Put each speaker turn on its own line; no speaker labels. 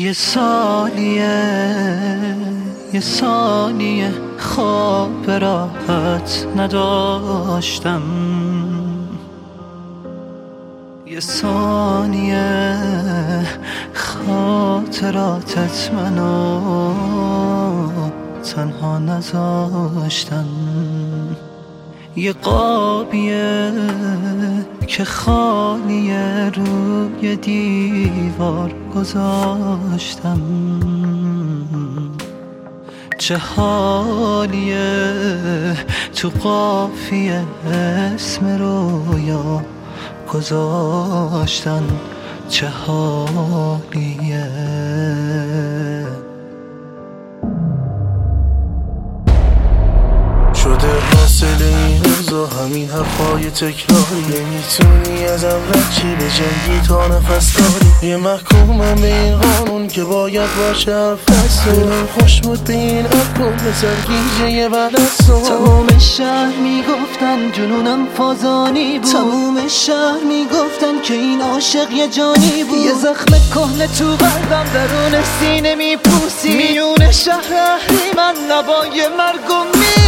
یه ثانیه خواب راحت نداشتم، یه ثانیه خاطراتت منو تنها نذاشتن. یه قابیه که خالیه روی دیوار گذاشتم، چه حالیه تو قافیه اسم رویا گذاشتن، چه حالیه.
شده حاصل این روزا همین حرفای تکراری، نمیتونی ازم رد چی به جنگی تا نفس داری. یه محکومم به این قانون که باید باشه حرف دلم خوش بود به این الکل مثل گیجه بعد از صبح.
تمام شهر میگفتن جنونم فازانی بود، تمام شهر میگفتن که این عاشق یه جانی بود. یه زخم کهنه تو قلبم درون سینه میپوسی، میون شهر اهریمن نوای مرگو